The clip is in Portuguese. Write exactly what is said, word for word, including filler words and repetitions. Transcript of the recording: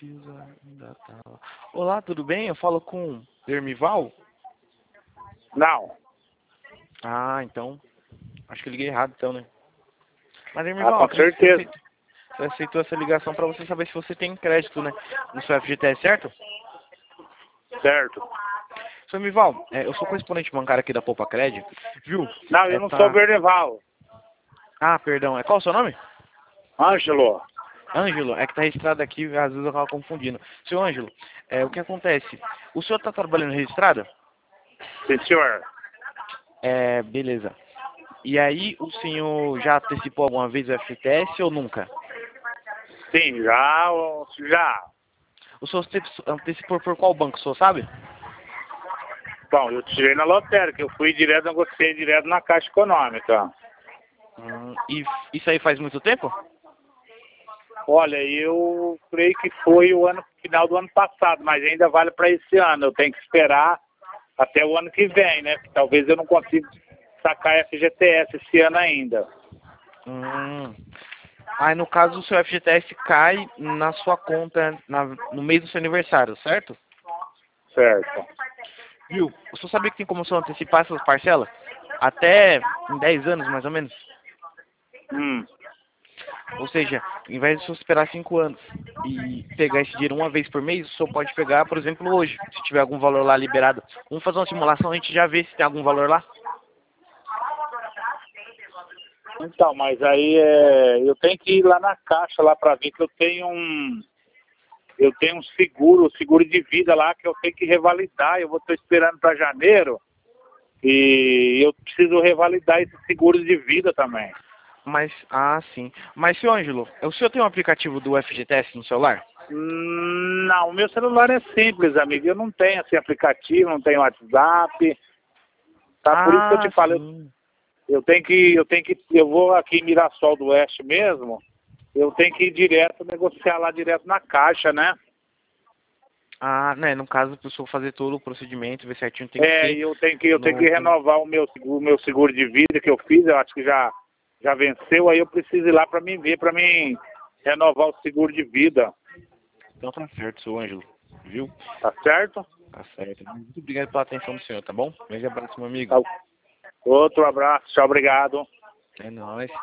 Ainda tá. Olá, tudo bem? Eu falo com Dermival? Não. Ah, então. Acho que eu liguei errado, então, né? Mas, Ah, Dermival, com você certeza. aceitou, você aceitou essa ligação pra você saber se você tem crédito, né? No seu F G T S, certo? Certo. Seu Dermival, é, eu sou correspondente bancário aqui da Poupa Cred, viu? Não, É, eu não sou tá... Berneval. Ah, perdão. É, qual o seu nome? Ângelo. Ângelo, é que tá registrado aqui, às vezes eu acabo confundindo. Seu Ângelo, é, o que acontece? O senhor tá trabalhando registrado? Sim, senhor. É, beleza. E aí, o senhor já antecipou alguma vez o F G T S ou nunca? Sim, já, já. O senhor anteci- antecipou por qual banco, o senhor sabe? Bom, eu tirei na lotérica, eu fui direto, negociei direto na Caixa Econômica. Hum, e isso aí faz muito tempo? Olha, eu creio que foi o ano final do ano passado, mas ainda vale para esse ano. Eu tenho que esperar até o ano que vem, né? Porque talvez eu não consiga sacar F G T S esse ano ainda. Hum. Aí, no caso, o seu F G T S cai na sua conta na- no mês do seu aniversário, certo? Certo. Viu? O senhor sabia que tem como o senhor antecipar essas parcelas? Até em dez anos, mais ou menos. Hum. Ou seja, em vez de você esperar cinco anos e pegar esse dinheiro uma vez por mês, o senhor pode pegar, por exemplo, hoje, se tiver algum valor lá liberado. Vamos fazer uma simulação, a gente já vê se tem algum valor lá. Então, mas aí é, eu tenho que ir lá na Caixa lá para ver que eu tenho um eu tenho um seguro, seguro de vida lá que eu tenho que revalidar. Eu vou estar esperando para janeiro e eu preciso revalidar esse seguro de vida também. Mas, ah, sim. Mas, seu Ângelo, o senhor tem um aplicativo do F G T S no celular? Hum, Não, o meu celular é simples, amigo. Eu não tenho assim aplicativo, não tenho WhatsApp. Tá? Por isso que eu Ah, te falo, eu, sim. eu tenho que, eu tenho que, eu vou aqui em Mirassol do Oeste mesmo. Eu tenho que ir direto, negociar lá direto na Caixa, né? Ah, né, no caso, para o senhor fazer todo o procedimento, ver certinho, tem que É, ser e eu tenho que, eu tenho que no... renovar o meu, seguro- o meu seguro de vida que eu fiz, eu acho que já, já venceu, aí eu preciso ir lá para mim ver, para mim renovar o seguro de vida, Então tá certo, seu Ângelo, viu? tá certo? Tá certo. Muito obrigado pela atenção do senhor, tá bom? Grande abraço, meu amigo. Tá. Outro abraço, tchau, obrigado. É nóis.